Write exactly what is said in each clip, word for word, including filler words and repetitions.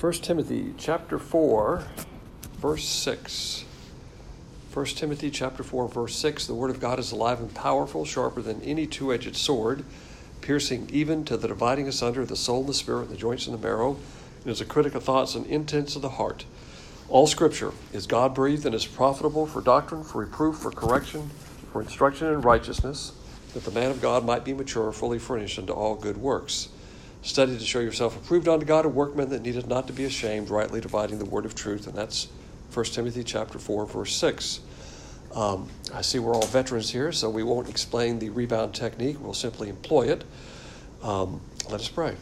First Timothy chapter four, verse six. First Timothy chapter four, verse six, the word of God is alive and powerful, sharper than any two-edged sword, piercing even to the dividing asunder of the soul and the spirit and the joints and the marrow, and is a critic of thoughts and intents of the heart. All Scripture is God-breathed and is profitable for doctrine, for reproof, for correction, for instruction in righteousness, that the man of God might be mature, fully furnished unto all good works. Study to show yourself approved unto God, a workman that needeth not to be ashamed, rightly dividing the word of truth. And that's First Timothy chapter four, verse six. Um, I see we're all veterans here, so we won't explain the rebound technique. We'll simply employ it. Um, let us pray.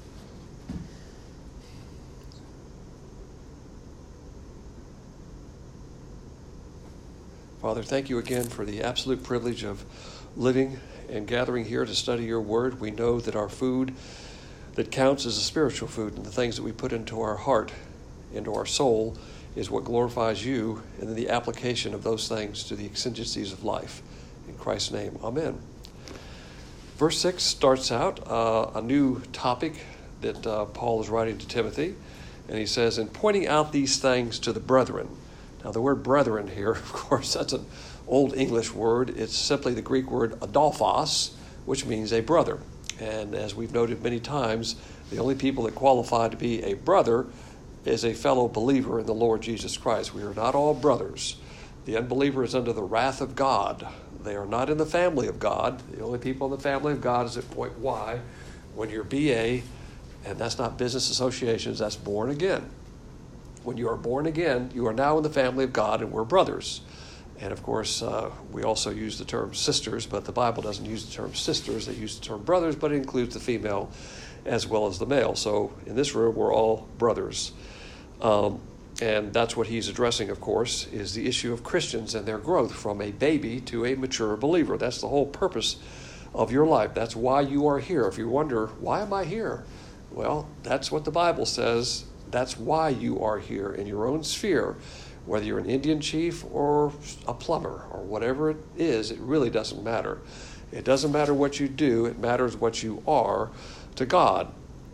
Father, thank you again for the absolute privilege of living and gathering here to study your word. We know that our food that counts as a spiritual food, and the things that we put into our heart, into our soul, is what glorifies you, and then the application of those things to the exigencies of life. In Christ's name, amen. Verse six starts out uh, a new topic that uh, Paul is writing to Timothy, and he says, in pointing out these things to the brethren. Now, the word brethren here, of course, that's an old English word. It's simply the Greek word adelphos, which means a brother. And as we've noted many times, the only people that qualify to be a brother is a fellow believer in the Lord Jesus Christ. We are not all brothers. The unbeliever is under the wrath of God. They are not in the family of God. The only people in the family of God is at point Y, when you're B A, and that's not business associations, that's born again. When you are born again, you are now in the family of God, and we're brothers. And of course, uh, we also use the term sisters, but the Bible doesn't use the term sisters. They use the term brothers, but it includes the female as well as the male. So in this room, we're all brothers. Um, and that's what he's addressing, of course, is the issue of Christians and their growth from a baby to a mature believer. That's the whole purpose of your life. That's why you are here. If you wonder, why am I here? Well, that's what the Bible says. That's why you are here in your own sphere. Whether you're an Indian chief or a plumber or whatever it is, it really doesn't matter. It doesn't matter what you do. It matters what you are to God.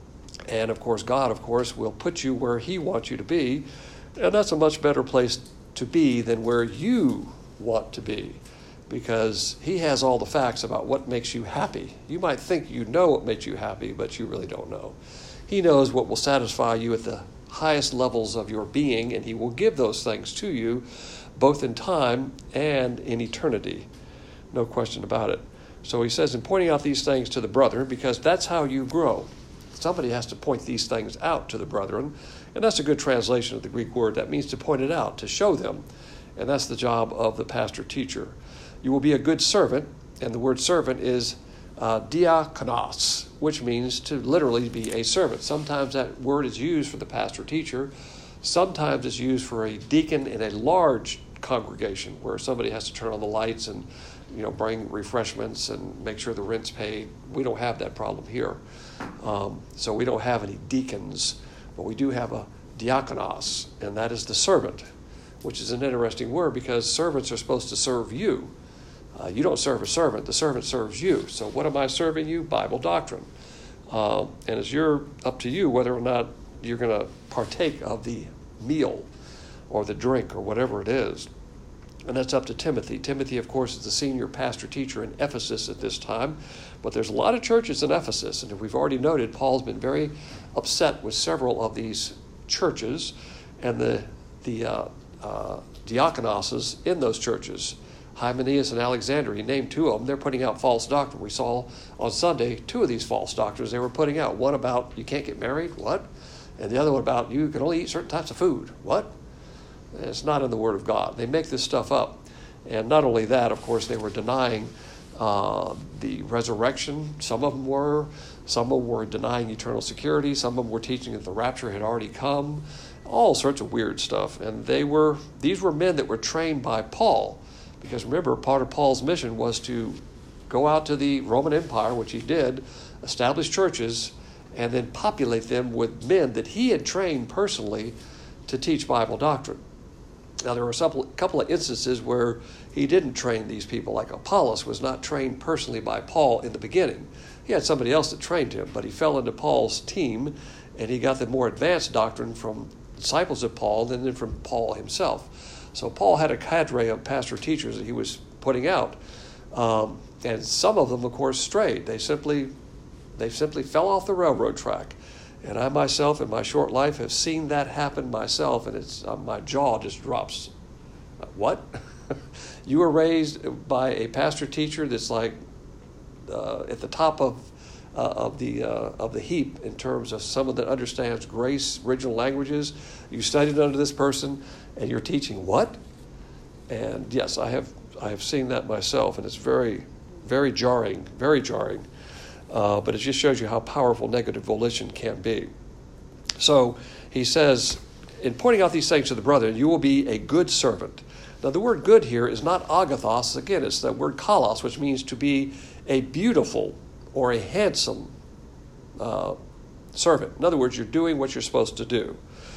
And, of course, God, of course, will put you where he wants you to be. And that's a much better place to be than where you want to be, because he has all the facts about what makes you happy. You might think you know what makes you happy, but you really don't know. He knows what will satisfy you at the highest levels of your being, and he will give those things to you both in time and in eternity. No question about it. So he says, in pointing out these things to the brethren, because that's how you grow. Somebody has to point these things out to the brethren, and that's a good translation of the Greek word. That means to point it out, to show them, and that's the job of the pastor-teacher. You will be a good servant, and the word servant is uh, diakonos, which means to literally be a servant. Sometimes that word is used for the pastor-teacher. Sometimes it's used for a deacon in a large congregation where somebody has to turn on the lights and, you know, bring refreshments and make sure the rent's paid. We don't have that problem here. Um, so we don't have any deacons, but we do have a diakonos, and that is the servant, which is an interesting word because servants are supposed to serve you. Uh, you don't serve a servant. The servant serves you. So what am I serving you? Bible doctrine. Uh, and it's your, up to you whether or not you're going to partake of the meal or the drink or whatever it is. And that's up to Timothy. Timothy, of course, is the senior pastor-teacher in Ephesus at this time. But there's a lot of churches in Ephesus. And we've already noted, Paul's been very upset with several of these churches and the, the uh, uh, diakonoses in those churches. Hymenaeus and Alexander, he named two of them. They're putting out false doctrine. We saw on Sunday two of these false doctrines they were putting out. One about you can't get married, what? And the other one about you can only eat certain types of food, what? It's not in the Word of God. They make this stuff up. And not only that, of course, they were denying uh, the resurrection. Some of them were. Some of them were denying eternal security. Some of them were teaching that the rapture had already come. All sorts of weird stuff. And they were these were men that were trained by Paul. Because remember, part of Paul's mission was to go out to the Roman Empire, which he did, establish churches, and then populate them with men that he had trained personally to teach Bible doctrine. Now, there were a couple of instances where he didn't train these people, like Apollos was not trained personally by Paul in the beginning. He had somebody else that trained him, but he fell into Paul's team, and he got the more advanced doctrine from disciples of Paul and then from Paul himself. So Paul had a cadre of pastor teachers that he was putting out, um, and some of them, of course, strayed. They simply, they simply fell off the railroad track. And I myself, in my short life, have seen that happen myself, and it's uh, my jaw just drops. What? You were raised by a pastor teacher that's like uh, at the top of uh, of the uh, of the heap in terms of someone that understands grace, original languages. You studied under this person, and you're teaching what? And yes, I have I have seen that myself, and it's very, very jarring, very jarring. Uh, but it just shows you how powerful negative volition can be. So he says, in pointing out these things to the brethren, you will be a good servant. Now the word good here is not agathos. Again, it's the word kalos, which means to be a beautiful or a handsome uh, servant. In other words, you're doing what you're supposed to do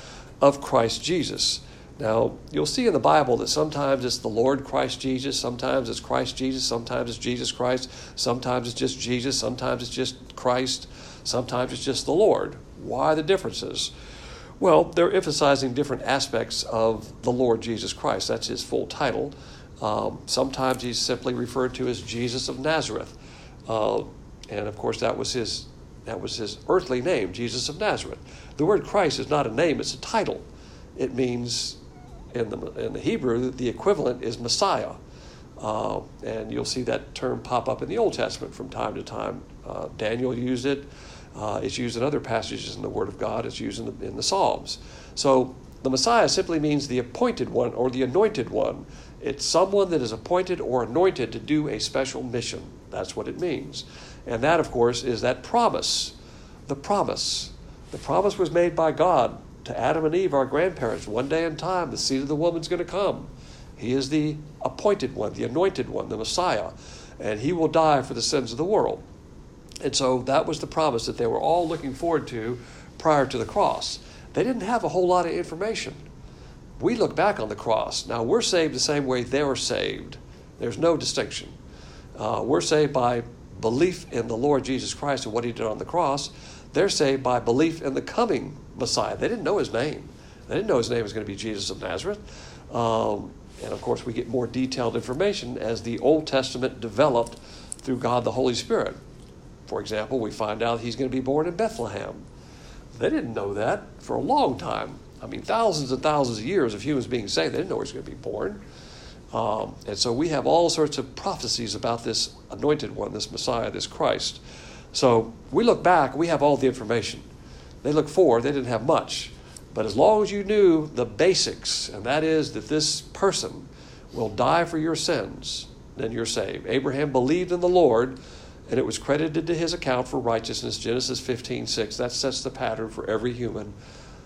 of Christ Jesus. Now, you'll see in the Bible that sometimes it's the Lord Christ Jesus, sometimes it's Christ Jesus, sometimes it's Jesus Christ, sometimes it's just Jesus, sometimes it's just Christ, sometimes it's just the Lord. Why the differences? Well, they're emphasizing different aspects of the Lord Jesus Christ. That's his full title. Um, sometimes he's simply referred to as Jesus of Nazareth. Uh, and of course, that was his that was his earthly name, Jesus of Nazareth. The word Christ is not a name, it's a title. It means, in the in the Hebrew, the equivalent is Messiah. Uh, and you'll see that term pop up in the Old Testament from time to time. Uh, Daniel used it. Uh, it's used in other passages in the Word of God. It's used in the, in the Psalms. So the Messiah simply means the appointed one or the anointed one. It's someone that is appointed or anointed to do a special mission. That's what it means. And that, of course, is that promise. The promise. The promise was made by God to Adam and Eve, our grandparents. One day in time, the seed of the woman's going to come. He is the appointed one, the anointed one, the Messiah. And he will die for the sins of the world. And so that was the promise that they were all looking forward to prior to the cross. They didn't have a whole lot of information. We look back on the cross. Now, we're saved the same way they were saved. There's no distinction. Uh, we're saved by belief in the Lord Jesus Christ and what he did on the cross. They're saved by belief in the coming Messiah. They didn't know his name. They didn't know his name was going to be Jesus of Nazareth. Um, and, of course, we get more detailed information as the Old Testament developed through God the Holy Spirit. For example, we find out he's going to be born in Bethlehem. They didn't know that for a long time. I mean, thousands and thousands of years of humans being saved, they didn't know he was going to be born. Um, and so we have all sorts of prophecies about this anointed one, this Messiah, this Christ. So we look back, we have all the information. They look forward, they didn't have much. But as long as you knew the basics, and that is that this person will die for your sins, then you're saved. Abraham believed in the Lord, and it was credited to his account for righteousness, Genesis fifteen six. That sets the pattern for every human,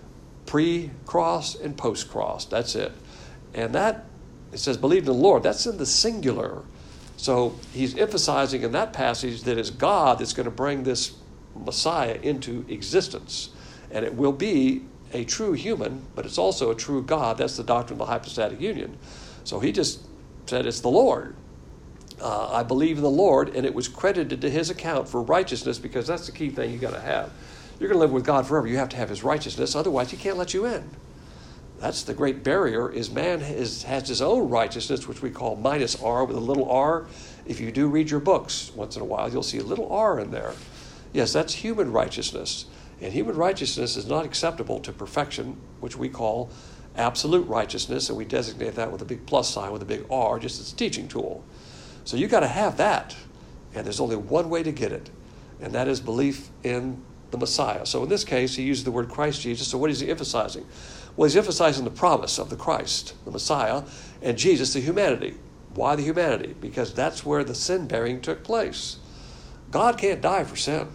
pre-cross and post-cross. That's it. And that, it says, believed in the Lord. That's in the singular. So he's emphasizing in that passage that it's God that's going to bring this Messiah into existence. And it will be a true human, but it's also a true God. That's the doctrine of the hypostatic union. So he just said it's the Lord. Uh, I believe in the Lord, and it was credited to his account for righteousness, because that's the key thing you got to have. You're going to live with God forever. You have to have his righteousness. Otherwise, he can't let you in. That's the great barrier, is man is, has his own righteousness, which we call minus R with a little r. If you do read your books once in a while, you'll see a little r in there. Yes, that's human righteousness. And human righteousness is not acceptable to perfection, which we call absolute righteousness, and we designate that with a big plus sign, with a big R, just as a teaching tool. So you got to have that, and there's only one way to get it, and that is belief in the Messiah. So in this case, he used the word Christ Jesus. So what is he emphasizing? Well, he's emphasizing the promise of the Christ, the Messiah, and Jesus, the humanity. Why the humanity? Because that's where the sin-bearing took place. God can't die for sin.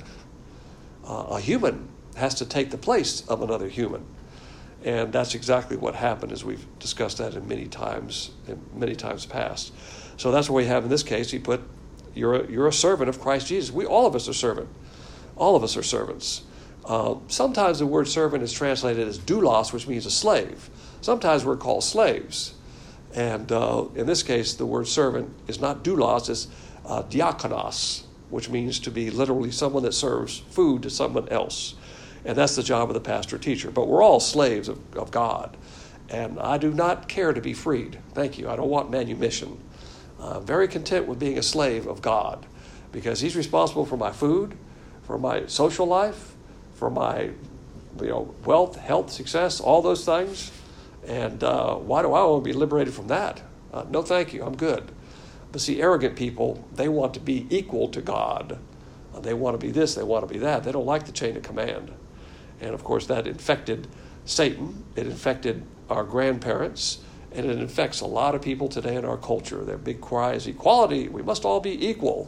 Uh, a human has to take the place of another human. And that's exactly what happened, as we've discussed that in many times, in many times past. So that's what we have in this case. He put, you're a, you're a servant of Christ Jesus. We, all of us are servant. All of us are servants. Uh, sometimes the word servant is translated as doulos, which means a slave. Sometimes we're called slaves. And uh, in this case, the word servant is not doulos, it's uh, diakonos, which means to be literally someone that serves food to someone else. And that's the job of the pastor teacher. But we're all slaves of, of God. And I do not care to be freed. Thank you. I don't want manumission. I'm very content with being a slave of God because he's responsible for my food, for my social life, for my you know, wealth, health, success, all those things. And uh, why do I want to be liberated from that? Uh, no, thank you. I'm good. But see, arrogant people, they want to be equal to God. Uh, they want to be this, they want to be that. They don't like the chain of command. And of course, that infected Satan. It infected our grandparents. And it infects a lot of people today in our culture. Their big cry is equality. We must all be equal.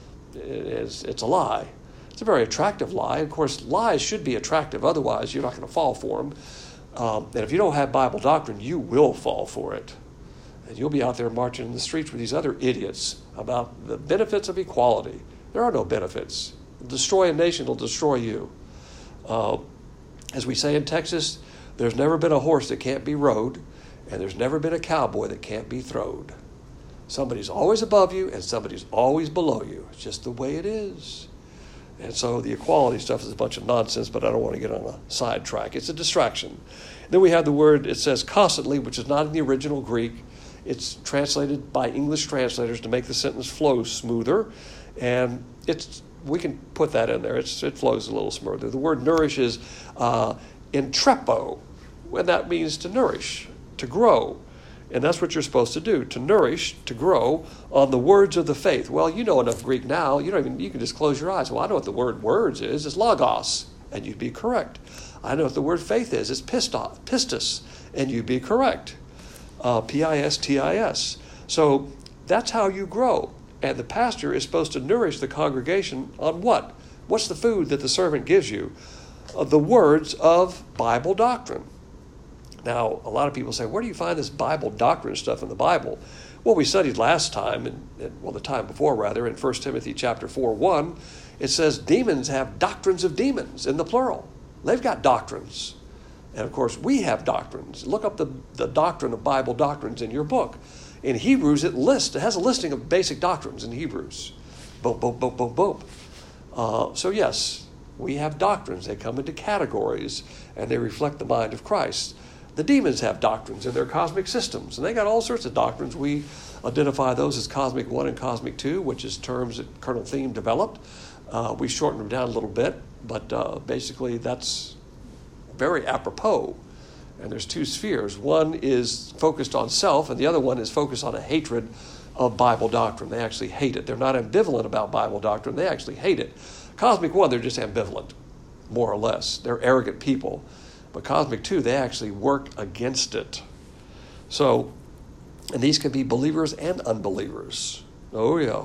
It's, it's a lie. It's a very attractive lie. Of course, lies should be attractive. Otherwise, you're not going to fall for them. Um, and if you don't have Bible doctrine, you will fall for it. And you'll be out there marching in the streets with these other idiots about the benefits of equality. There are no benefits. Destroy a nation, it'll destroy you. Uh, as we say in Texas, there's never been a horse that can't be rode. And there's never been a cowboy that can't be throwed. Somebody's always above you and somebody's always below you. It's just the way it is. And so the equality stuff is a bunch of nonsense, but I don't want to get on a sidetrack. It's a distraction. Then we have the word, it says constantly, which is not in the original Greek. It's translated by English translators to make the sentence flow smoother. And it's we can put that in there. It's, it flows a little smoother. The word nourish is uh, entrepo, and that means to nourish, to grow. And that's what you're supposed to do, to nourish, to grow on the words of the faith. Well, you know enough Greek now, you don't even you can just close your eyes. Well, I know what the word words is. It's logos, and you'd be correct. I know what the word faith is. It's pistos, pistis, and you'd be correct. Uh, P I S T I S. So that's how you grow. And the pastor is supposed to nourish the congregation on what? What's the food that the servant gives you? Uh, the words of Bible doctrine. Now, a lot of people say, where do you find this Bible doctrine stuff in the Bible? Well, we studied last time, and, and well, the time before, rather, in First Timothy chapter four, one, it says demons have doctrines of demons in the plural. They've got doctrines. And, of course, we have doctrines. Look up the, the doctrine of Bible doctrines in your book. In Hebrews, it lists, it has a listing of basic doctrines in Hebrews. Boom, boom, boom, boom, boom. Uh, so, yes, we have doctrines. They come into categories, and they reflect the mind of Christ. The demons have doctrines in their cosmic systems, and they got all sorts of doctrines. We identify those as Cosmic One and Cosmic Two, which is terms that Colonel Thiem developed. Uh, we shortened them down a little bit, but uh, basically that's very apropos. And there's two spheres. One is focused on self, and the other one is focused on a hatred of Bible doctrine. They actually hate it. They're not ambivalent about Bible doctrine. They actually hate it. Cosmic One, they're just ambivalent, more or less. They're arrogant people. But Cosmic Two, they actually work against it. So, and these can be believers and unbelievers. Oh, yeah.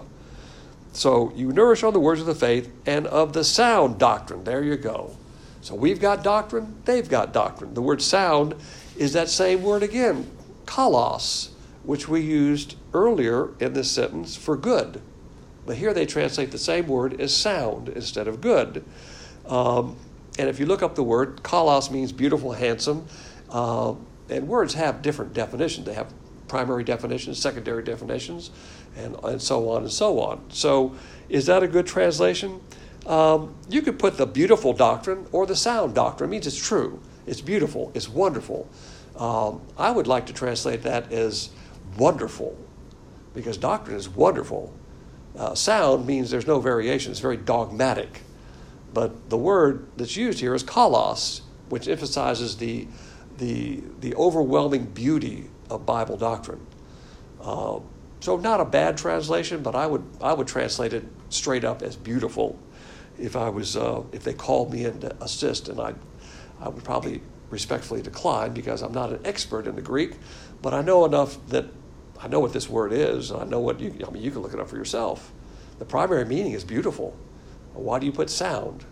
So you nourish on the words of the faith and of the sound doctrine. There you go. So we've got doctrine, they've got doctrine. The word sound is that same word again, kalos, which we used earlier in this sentence for good. But here they translate the same word as sound instead of good. Um, and if you look up the word, kalos means beautiful, handsome. Uh, and words have different definitions. They have primary definitions, secondary definitions, and, and so on and so on. So is that a good translation? Um, you could put the beautiful doctrine or the sound doctrine. It means it's true. It's beautiful. It's wonderful. Um, I would like to translate that as wonderful, because doctrine is wonderful. Uh, sound means there's no variation. It's very dogmatic. But the word that's used here is kalos, which emphasizes the the the overwhelming beauty of Bible doctrine. Uh, so not a bad translation, but I would I would translate it straight up as beautiful. If I was, uh, if they called me in to assist, and I, I would probably respectfully decline because I'm not an expert in the Greek, but I know enough that I know what this word is. And I know what you. I mean, you can look it up for yourself. The primary meaning is beautiful. Why do you put sound?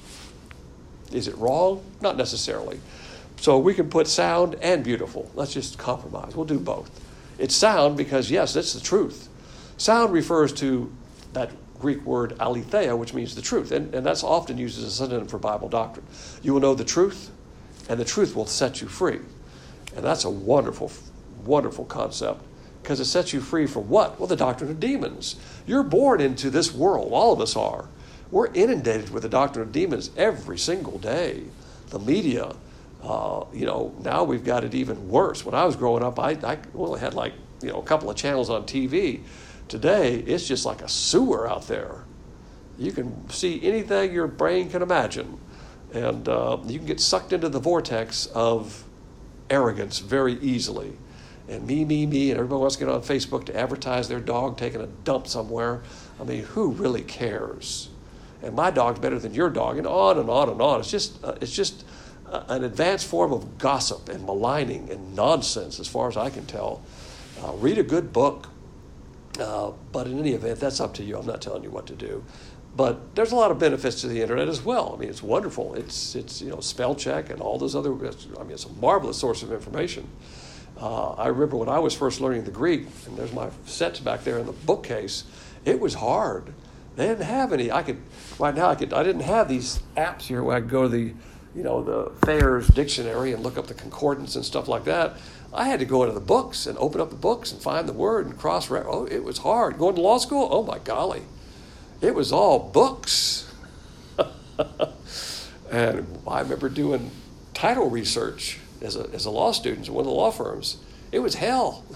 Is it wrong? Not necessarily. So we can put sound and beautiful. Let's just compromise. We'll do both. It's sound because yes, that's the truth. Sound refers to that Greek word aletheia, which means the truth. And, and that's often used as a synonym for Bible doctrine. You will know the truth, and the truth will set you free. And that's a wonderful, wonderful concept, because it sets you free from what? Well, the doctrine of demons. You're born into this world. All of us are. We're inundated with the doctrine of demons every single day. The media, uh, you know, now we've got it even worse. When I was growing up, I, I only had like, you know, a couple of channels on T V. Today, it's just like a sewer out there. You can see anything your brain can imagine. And uh, you can get sucked into the vortex of arrogance very easily. And me, me, me, and everybody wants to get on Facebook to advertise their dog taking a dump somewhere. I mean, who really cares? And my dog's better than your dog, and on and on and on. It's just, uh, it's just uh, an advanced form of gossip and maligning and nonsense, as far as I can tell. Uh, read a good book, uh, but in any event, that's up to you. I'm not telling you what to do. But there's a lot of benefits to the internet as well. I mean, it's wonderful. It's, it's you know, spell check and all those other, I mean, it's a marvelous source of information. Uh, I remember when I was first learning the Greek, and there's my sets back there in the bookcase, it was hard. They didn't have any. I could, right now, I could, I didn't have these apps here where I could go to the, you know, the Thayer's dictionary and look up the concordance and stuff like that. I had to go into the books and open up the books and find the word and cross-reference. Oh, it was hard. Going to law school? Oh, my golly. It was all books. And I remember doing title research as a, as a law student at one of the law firms. It was hell.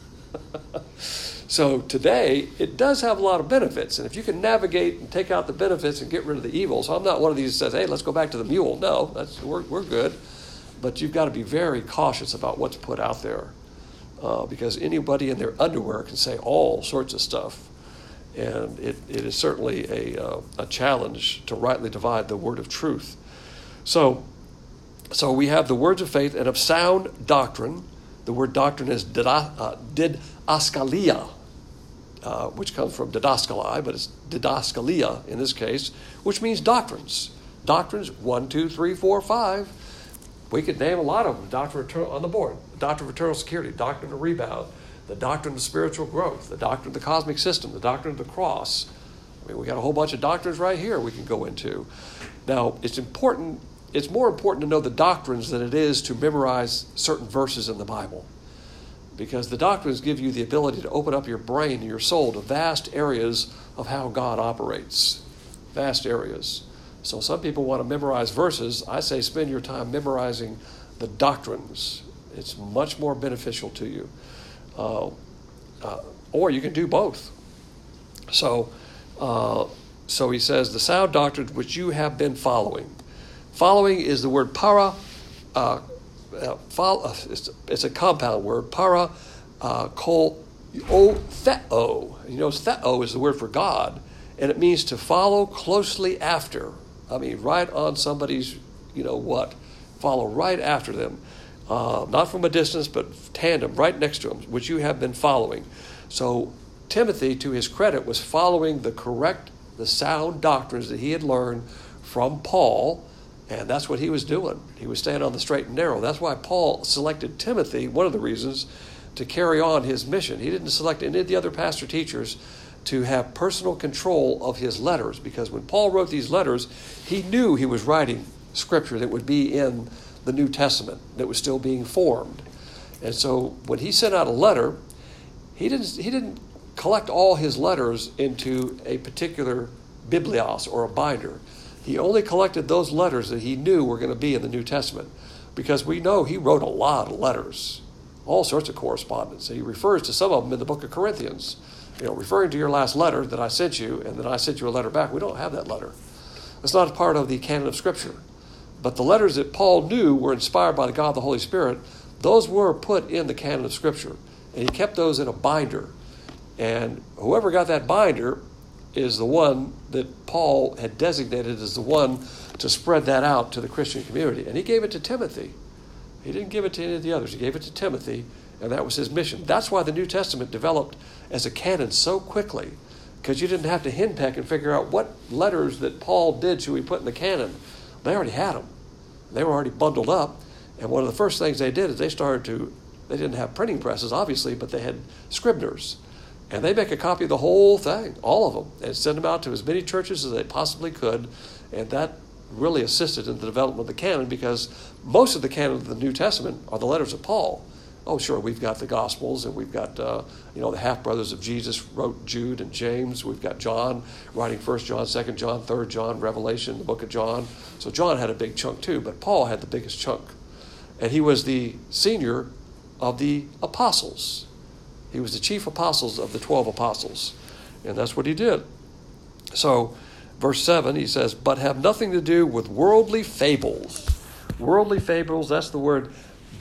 So today, it does have a lot of benefits. And if you can navigate and take out the benefits and get rid of the evil. So I'm not one of these that says, hey, let's go back to the mule. No, that's we're, we're good. But you've got to be very cautious about what's put out there. Uh, because anybody in their underwear can say all sorts of stuff. And it, it is certainly a, uh, a challenge to rightly divide the word of truth. So, so we have the words of faith and of sound doctrine. The word doctrine is dida, uh, didaskalia, uh, which comes from didaskalai, but it's didaskalia in this case, which means doctrines. Doctrines, one, two, three, four, five. We could name a lot of them. Doctrine of eternal, on the board. Doctrine of eternal security, doctrine of rebound, the doctrine of spiritual growth, the doctrine of the cosmic system, the doctrine of the cross. I mean, we got a whole bunch of doctrines right here we can go into. Now, it's important, it's more important to know the doctrines than it is to memorize certain verses in the Bible. Because the doctrines give you the ability to open up your brain and your soul to vast areas of how God operates. Vast areas. So some people want to memorize verses. I say spend your time memorizing the doctrines. It's much more beneficial to you. Uh, uh, or you can do both. So, uh, so he says, the sound doctrine which you have been following. Following is the word para. Uh, uh, follow, uh, it's, it's a compound word. Para uh, kol o theo. You know, theo is the word for God, and it means to follow closely after. I mean, right on somebody's, you know what, follow right after them. Uh, not from a distance, but tandem, right next to him, which you have been following. So Timothy, to his credit, was following the correct, the sound doctrines that he had learned from Paul, and that's what he was doing. He was staying on the straight and narrow. That's why Paul selected Timothy, one of the reasons, to carry on his mission. He didn't select any of the other pastor teachers to have personal control of his letters, because when Paul wrote these letters, he knew he was writing scripture that would be in the New Testament that was still being formed. And so when he sent out a letter, he didn't he didn't collect all his letters into a particular biblios or a binder. He only collected those letters that he knew were going to be in the New Testament, because we know he wrote a lot of letters, all sorts of correspondence. And he refers to some of them in the book of Corinthians, you know, referring to your last letter that I sent you, and then I sent you a letter back. We don't have that letter. It's not a part of the canon of Scripture. But the letters that Paul knew were inspired by the God, the Holy Spirit, those were put in the canon of Scripture. And he kept those in a binder. And whoever got that binder is the one that Paul had designated as the one to spread that out to the Christian community. And he gave it to Timothy. He didn't give it to any of the others. He gave it to Timothy, and that was his mission. That's why the New Testament developed as a canon so quickly, because you didn't have to henpeck and figure out what letters that Paul did should we put in the canon. They already had them. They were already bundled up. And one of the first things they did is they started to, they didn't have printing presses, obviously, but they had scribners. And they make a copy of the whole thing, all of them, and send them out to as many churches as they possibly could. And that really assisted in the development of the canon, because most of the canon of the New Testament are the letters of Paul. Oh, sure, we've got the Gospels, and we've got, uh, you know, the half-brothers of Jesus wrote Jude and James. We've got John writing First John, Second John, Third John, Revelation, the book of John. So John had a big chunk too, but Paul had the biggest chunk. And he was the senior of the apostles. He was the chief apostles of the twelve apostles. And that's what he did. So, verse seven, he says, but have nothing to do with worldly fables. Worldly fables, that's the word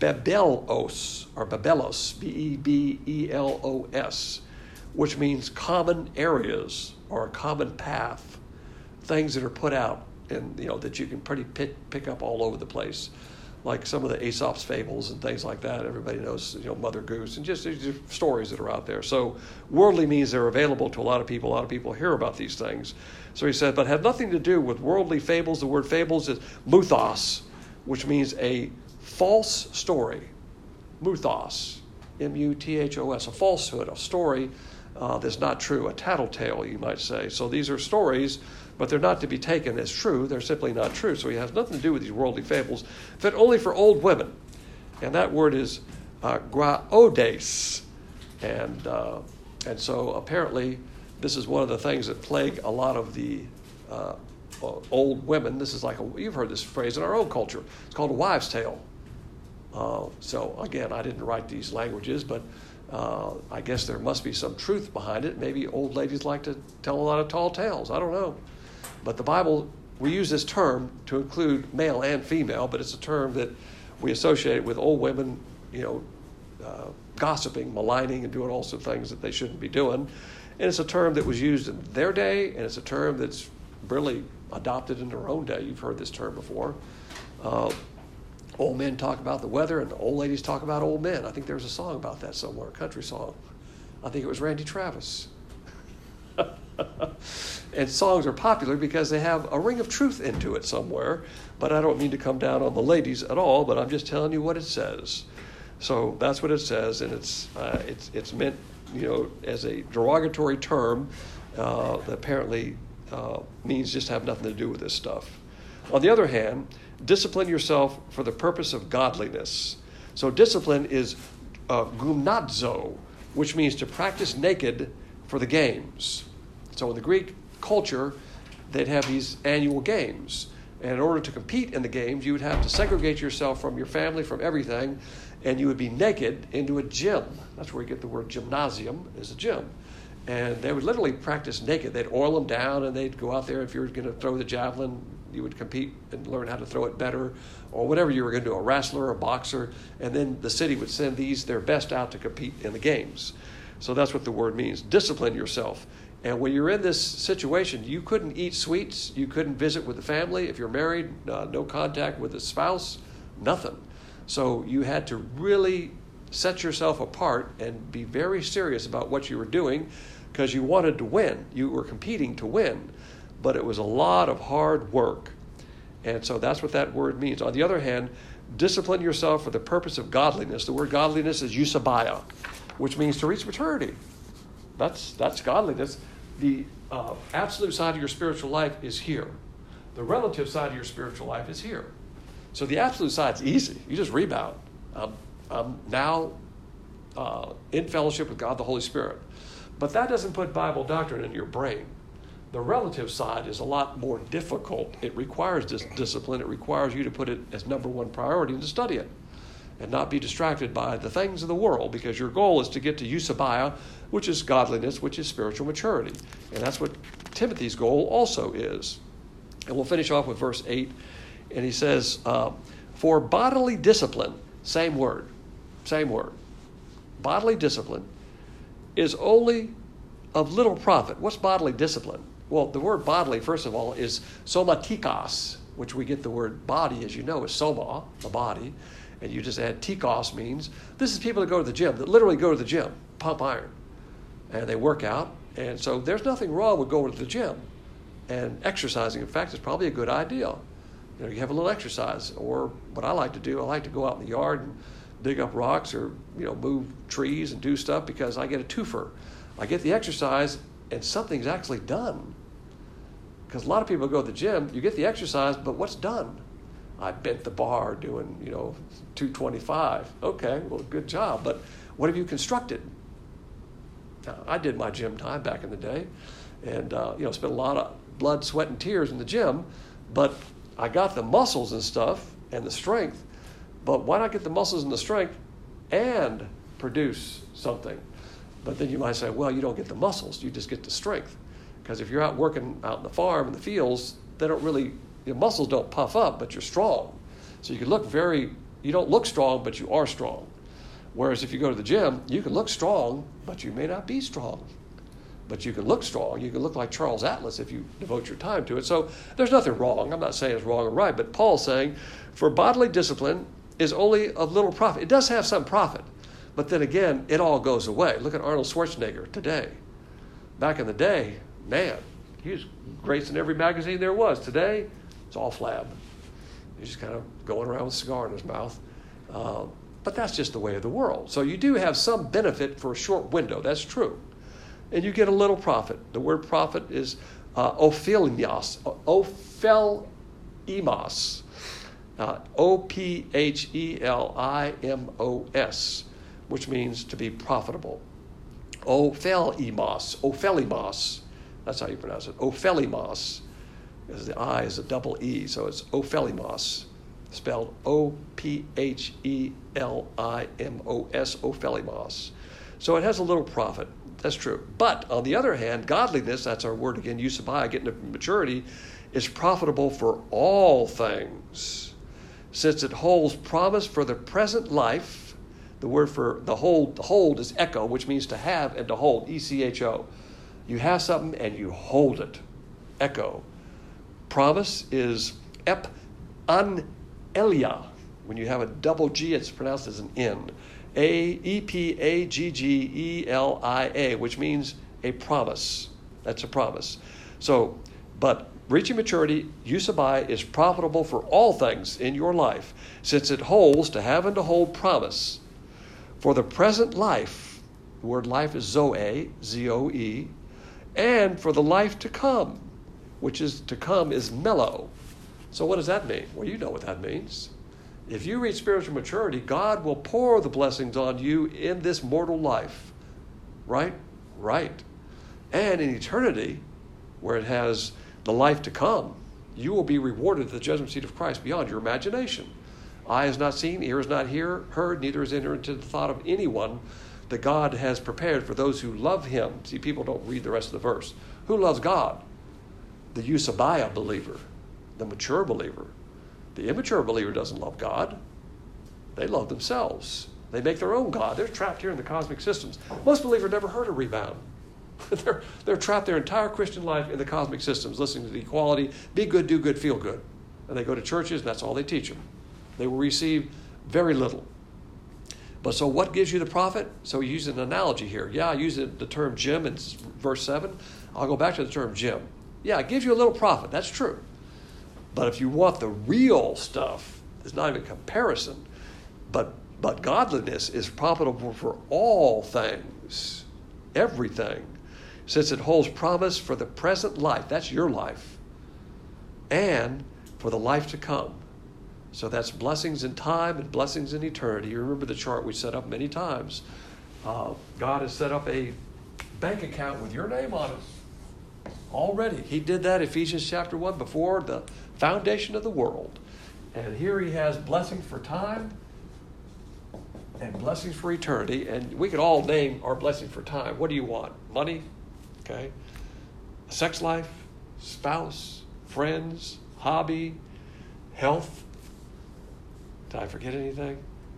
bebelos, or bebelos, B E B E L O S, which means common areas or a common path, things that are put out and, you know, that you can pretty pick, pick up all over the place, like some of the Aesop's fables and things like that. Everybody knows, you know, Mother Goose and just, just stories that are out there. So worldly means they're available to a lot of people. A lot of people hear about these things. So he said, but have nothing to do with worldly fables. The word fables is muthos, which means a false story. Muthos, M U T H O S, a falsehood, a story uh, that's not true, a tattletale, you might say. So these are stories, but they're not to be taken as true. They're simply not true. So he has nothing to do with these worldly fables, but only for old women. And that word is uh, graodes. And, uh, and so apparently this is one of the things that plague a lot of the uh, old women. This is like, a, you've heard this phrase in our own culture. It's called a wives' tale. Uh, so again, I didn't write these languages, but uh, I guess there must be some truth behind it. Maybe old ladies like to tell a lot of tall tales. I don't know. But the Bible, we use this term to include male and female, but it's a term that we associate with old women, you know, uh, gossiping, maligning, and doing all sorts of things that they shouldn't be doing. And it's a term that was used in their day, and it's a term that's really adopted in their own day. You've heard this term before. Uh, old men talk about the weather, and old ladies talk about old men. I think there's a song about that somewhere, a country song. I think it was Randy Travis. And songs are popular because they have a ring of truth into it somewhere. But I don't mean to come down on the ladies at all, but I'm just telling you what it says. So that's what it says, and it's uh, it's it's meant, you know, as a derogatory term uh, that apparently uh, means just have nothing to do with this stuff. On the other hand, discipline yourself for the purpose of godliness. So discipline is uh, gymnazo, which means to practice naked for the games. So in the Greek culture, they'd have these annual games. And in order to compete in the games, you would have to segregate yourself from your family, from everything, and you would be naked into a gym. That's where you get the word gymnasium, is a gym. And they would literally practice naked. They'd oil them down, and they'd go out there. If you were going to throw the javelin, you would compete and learn how to throw it better, or whatever you were going to do, a wrestler, a boxer. And then the city would send these, their best, out to compete in the games. So that's what the word means. Discipline yourself. And when you're in this situation, you couldn't eat sweets. You couldn't visit with the family. If you're married, uh, no contact with the spouse, nothing. So you had to really set yourself apart and be very serious about what you were doing because you wanted to win. You were competing to win. But it was a lot of hard work. And so that's what that word means. On the other hand, discipline yourself for the purpose of godliness. The word godliness is eusebia, which means to reach maturity. That's that's godliness. The uh, absolute side of your spiritual life is here. The relative side of your spiritual life is here. So the absolute side's easy. You just rebound. Um, I'm now uh, in fellowship with God the Holy Spirit. But that doesn't put Bible doctrine in your brain. The relative side is a lot more difficult. It requires this discipline. It requires you to put it as number one priority and to study it and not be distracted by the things of the world, because your goal is to get to eusebia, which is godliness, which is spiritual maturity. And that's what Timothy's goal also is. And we'll finish off with verse eight. And he says, uh, for bodily discipline, same word, same word. Bodily discipline is only of little profit. What's bodily discipline? Well, the word bodily, first of all, is somatikos, which we get the word body, as you know, is soma, the body. And you just add tikos means, this is people that go to the gym, that literally go to the gym, pump iron. And they work out. And so there's nothing wrong with going to the gym and exercising. In fact, it's probably a good idea. You know, you have a little exercise. Or what I like to do, I like to go out in the yard and dig up rocks or, you know, move trees and do stuff because I get a twofer. I get the exercise and something's actually done. Because a lot of people go to the gym, you get the exercise, but what's done? I bent the bar doing, you know, two twenty-five. Okay, well, good job. But what have you constructed? Now, I did my gym time back in the day, and uh, you know, spent a lot of blood, sweat, and tears in the gym. But I got the muscles and stuff and the strength. But why not get the muscles and the strength and produce something? But then you might say, well, you don't get the muscles, you just get the strength. Because if you're out working out in the farm, in the fields, they don't really, your muscles don't puff up, but you're strong. So you can look very, you don't look strong, but you are strong. Whereas if you go to the gym, you can look strong, but you may not be strong. But you can look strong. You can look like Charles Atlas if you devote your time to it. So there's nothing wrong. I'm not saying it's wrong or right, but Paul's saying, for bodily discipline is only of little profit. It does have some profit, but then again, it all goes away. Look at Arnold Schwarzenegger today. Back in the day, man, he was great in every magazine there was. Today, it's all flab. He's just kind of going around with a cigar in his mouth. Uh, but that's just the way of the world. So you do have some benefit for a short window. That's true. And you get a little profit. The word profit is uh, ophelimios, ophelimos, uh, O P H E L I M O S, which means to be profitable. Ophelimos, ophelimos, that's how you pronounce it, ophelimos, because the I is a double E, so it's ophelimos, spelled O P H E L I M O S, ophelimos. So it has a little profit. That's true. But on the other hand, godliness, that's our word again, eusebia, getting to maturity, is profitable for all things, since it holds promise for the present life. The word for the hold, the hold is echo, which means to have and to hold, E C H O. You have something and you hold it. Echo. Promise is ep an elia. When you have a double G, it's pronounced as an N. A E P A G G E L I A, which means a promise. That's a promise. So, but reaching maturity, eusebia, is profitable for all things in your life, since it holds to have and to hold promise. For the present life, the word life is zoe, Z O E, and for the life to come, which is to come is mellow. So what does that mean? Well, you know what that means. If you reach spiritual maturity, God will pour the blessings on you in this mortal life. Right? Right. And in eternity, where it has the life to come, you will be rewarded at the judgment seat of Christ beyond your imagination. Eye has not seen, ear has not hear, heard, neither has entered into the thought of anyone that God has prepared for those who love him. See, people don't read the rest of the verse. Who loves God? The eusebia believer, the mature believer. The immature believer doesn't love God. They love themselves. They make their own God. They're trapped here in the cosmic systems. Most believers never heard of rebound. they're, they're trapped their entire Christian life in the cosmic systems, listening to the equality, be good, do good, feel good. And they go to churches, and that's all they teach them. They will receive very little. But so what gives you the profit? So he used an analogy here. Yeah, I use the term gym in verse seven. I'll go back to the term gym. Yeah, it gives you a little profit. That's true. But if you want the real stuff, it's not even comparison. But but godliness is profitable for all things, everything, since it holds promise for the present life. That's your life. And for the life to come. So that's blessings in time and blessings in eternity. You remember the chart we set up many times. Uh, God has set up a bank account with your name on it already. He did that, Ephesians chapter one, before the foundation of the world. And here he has blessings for time and blessings for eternity. And we could all name our blessing for time. What do you want? Money? Okay. A sex life? Spouse? Friends? Hobby? Health? Did I forget anything?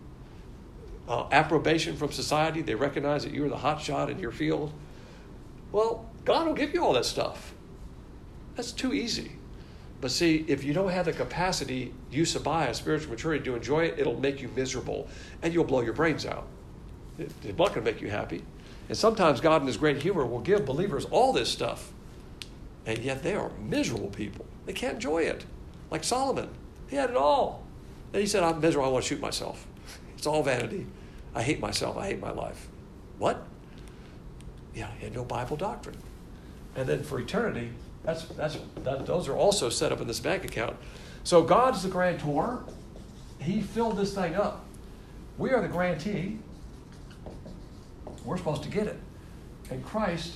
Uh, approbation from society. They recognize that you're the hot shot in your field. Well, God will give you all that stuff. That's too easy. But see, if you don't have the capacity, eusebia, spiritual maturity, to enjoy it, it'll make you miserable, and you'll blow your brains out. It, it's not going to make you happy. And sometimes God, in his great humor, will give believers all this stuff, and yet they are miserable people. They can't enjoy it. Like Solomon, he had it all. And he said, I'm miserable, I want to shoot myself. It's all vanity. I hate myself, I hate my life. What? Yeah, he had no Bible doctrine. And then for eternity, that's that's that, those are also set up in this bank account. So God's the grantor. He filled this thing up. We are the grantee. We're supposed to get it. And Christ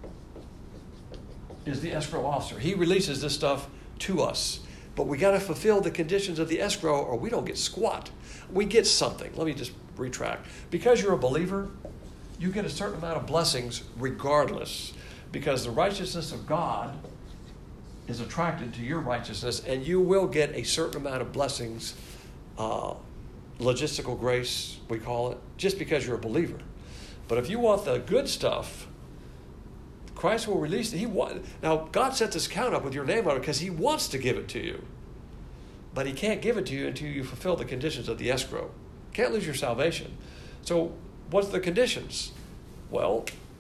is the escrow officer. He releases this stuff to us. But we got to fulfill the conditions of the escrow or we don't get squat. We get something. Let me just retract. Because you're a believer, you get a certain amount of blessings regardless. Because the righteousness of God is attracted to your righteousness, and you will get a certain amount of blessings, uh, logistical grace, we call it, just because you're a believer. But if you want the good stuff, Christ will release it. He want, now, God set this account up with your name on it because he wants to give it to you. But he can't give it to you until you fulfill the conditions of the escrow. Can't lose your salvation. So what's the conditions? Well,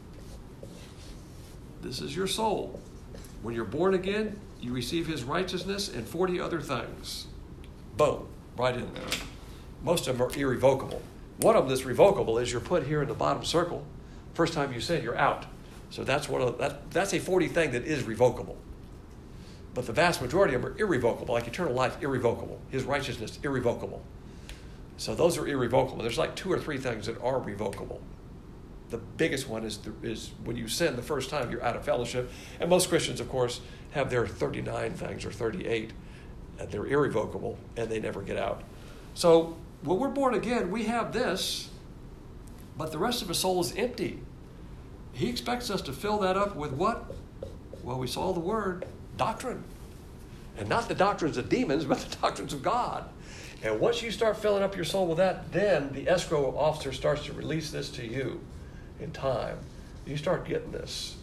this is your soul. When you're born again, you receive his righteousness and forty other things. Boom, right in there. Most of them are irrevocable. One of them that's revocable is you're put here in the bottom circle. First time you sin, you're out. So that's one of that. That's a forty thing that is revocable. But the vast majority of them are irrevocable, like eternal life, irrevocable. His righteousness, irrevocable. So those are irrevocable. There's like two or three things that are revocable. The biggest one is, the, is when you sin the first time, you're out of fellowship. And most Christians, of course, have their thirty-nine things or thirty-eight. And they're irrevocable, and they never get out. So when we're born again, we have this, but the rest of the soul is empty. He expects us to fill that up with what? Well, we saw the word, doctrine. And not the doctrines of demons, but the doctrines of God. And once you start filling up your soul with that, then the escrow officer starts to release this to you in time. You start getting this.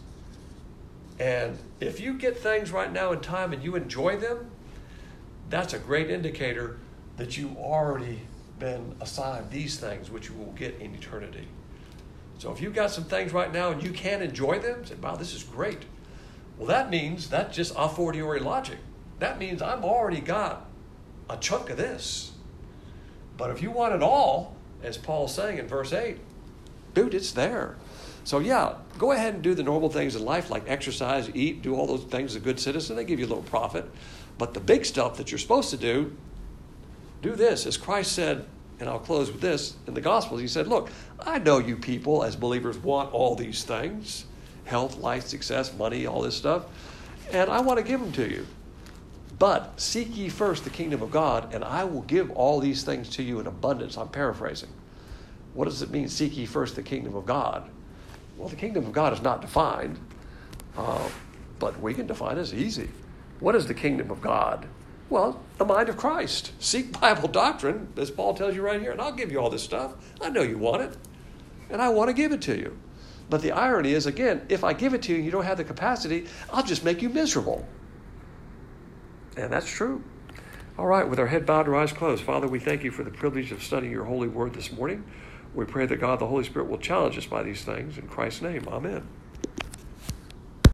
And if you get things right now in time and you enjoy them, that's a great indicator that you've already been assigned these things, which you will get in eternity. So if you've got some things right now and you can enjoy them, say, wow, this is great. Well, that means that's just a fortiori logic. That means I've already got a chunk of this. But if you want it all, as Paul's saying in verse eight, dude, it's there. So yeah, go ahead and do the normal things in life like exercise, eat, do all those things as a good citizen. They give you a little profit. But the big stuff that you're supposed to do, do this. As Christ said, and I'll close with this, in the Gospels, he said, look, I know you people as believers want all these things, health, life, success, money, all this stuff, and I want to give them to you. But seek ye first the kingdom of God, and I will give all these things to you in abundance. I'm paraphrasing. What does it mean, seek ye first the kingdom of God? Well, the kingdom of God is not defined, uh, but we can define it as easy. What is the kingdom of God? Well, the mind of Christ. Seek Bible doctrine, as Paul tells you right here, and I'll give you all this stuff. I know you want it, and I want to give it to you. But the irony is, again, if I give it to you and you don't have the capacity, I'll just make you miserable. And that's true. All right, with our head bowed and our eyes closed, Father, we thank you for the privilege of studying your holy word this morning. We pray that God, the Holy Spirit, will challenge us by these things. In Christ's name, amen.